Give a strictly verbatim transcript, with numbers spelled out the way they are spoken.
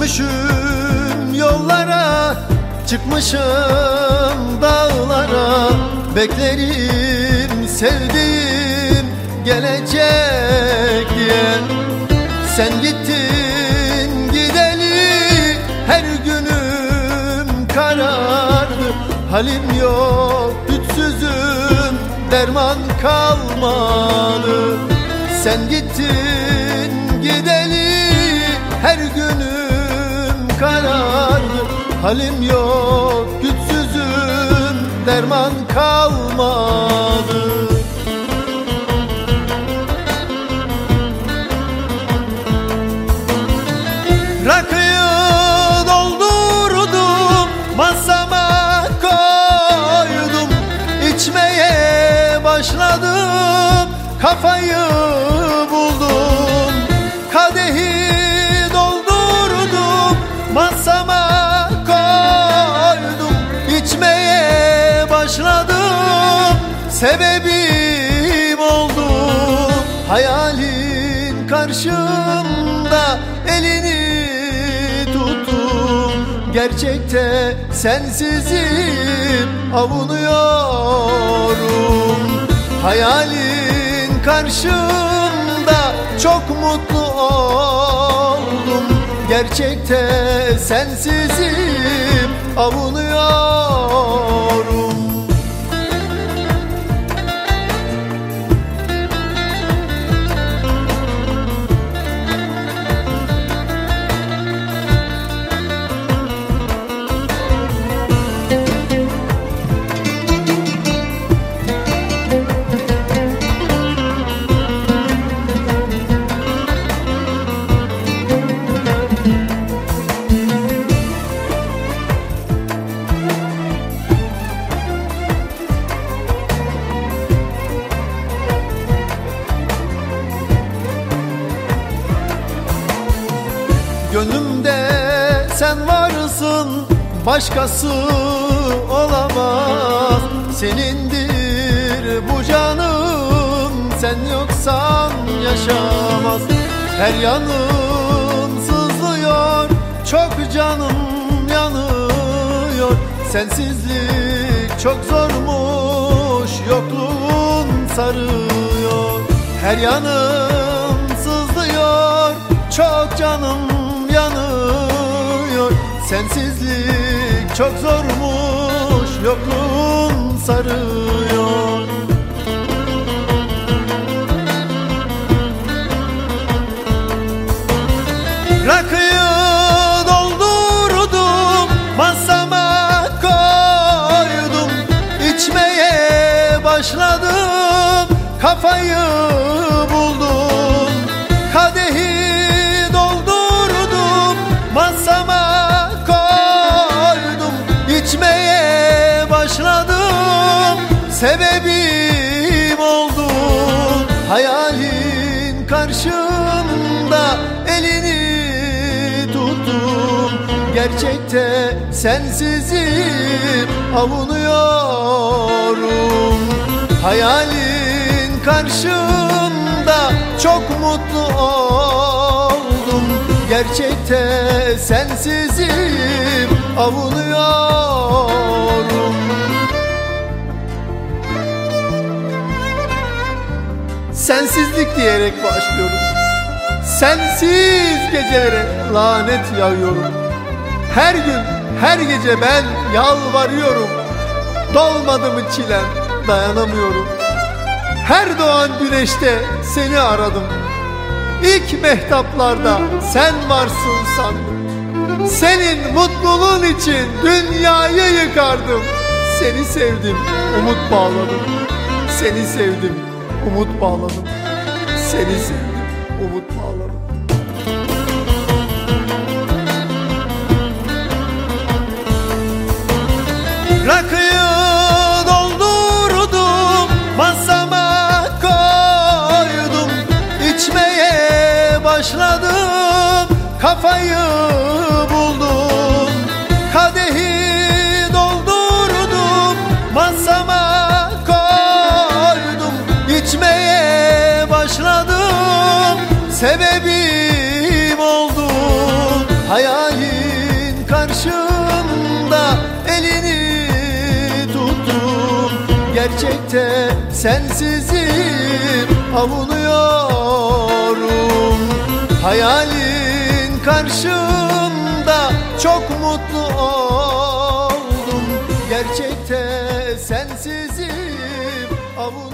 Düşmüşüm yollara, çıkmışım dağlara. Beklerim sevdiğim gelecek diye. Sen gittin gideli her günüm karardı. Halim yok, güçsüzüm, derman kalmadı. Sen gittin gideli her günüm karardı. Halim yok, güçsüzüm, derman kalmadı. Rakıyı doldurdum, masama koydum. İçmeye başladım, kafayı buldum. Kadehi doldurdum, masama koydum. İçmeye başladım, sebebim oldum. Hayalin karşımda, elini tuttum. Gerçekte sensizim, avunuyorum. Hayalin karşımda çok mutlu oldum. Gerçekte sensizim, avunuyorum. Gönlümde sen varsın, başkası olamaz. Senindir bu canım, sen yoksan yaşamaz. Her yanım sızlıyor, çok canım yanıyor. Sensizlik çok zormuş, yokluğun sarıyor. Her yanım sızlıyor, çok canım yanıyor. Sensizlik çok zormuş, yokluğun sarıyor. Rakıyı doldurdum, masama koydum. İçmeye başladım, kafayı buldum. Kadehi doldurdum, masama koydum. İçmeye başladım, sebebim oldum. Hayalin karşımda, elini tuttum. Gerçekte sensizim, avunuyorum. Hayalin karşımda çok mutlu oldum. Gerçekte sensizim, avunuyorum. Sensizlik diyerek başlıyorum. Sensiz gecelere lanet yağıyorum. Her gün, her gece ben yalvarıyorum. Dolmadı mı çilem, dayanamıyorum. Her doğan güneşte seni aradım. İlk mehtaplarda sen varsın sandım. Senin mutluluğun için dünyayı yıkardım. Seni sevdim, umut bağladım. Seni sevdim, umut bağladım. Seni sevdim, umut bağladım. Rakıyı doldurdum, masama koydum. İçmeye başladım, kafayı buldum. Kadehi doldurdum, masama koydum. İçmeye başladım, sebebi Gerçekte sensizim, avunuyorum. Hayalin karşımda çok mutlu oldum. Gerçekte sensizim, avunuyorum.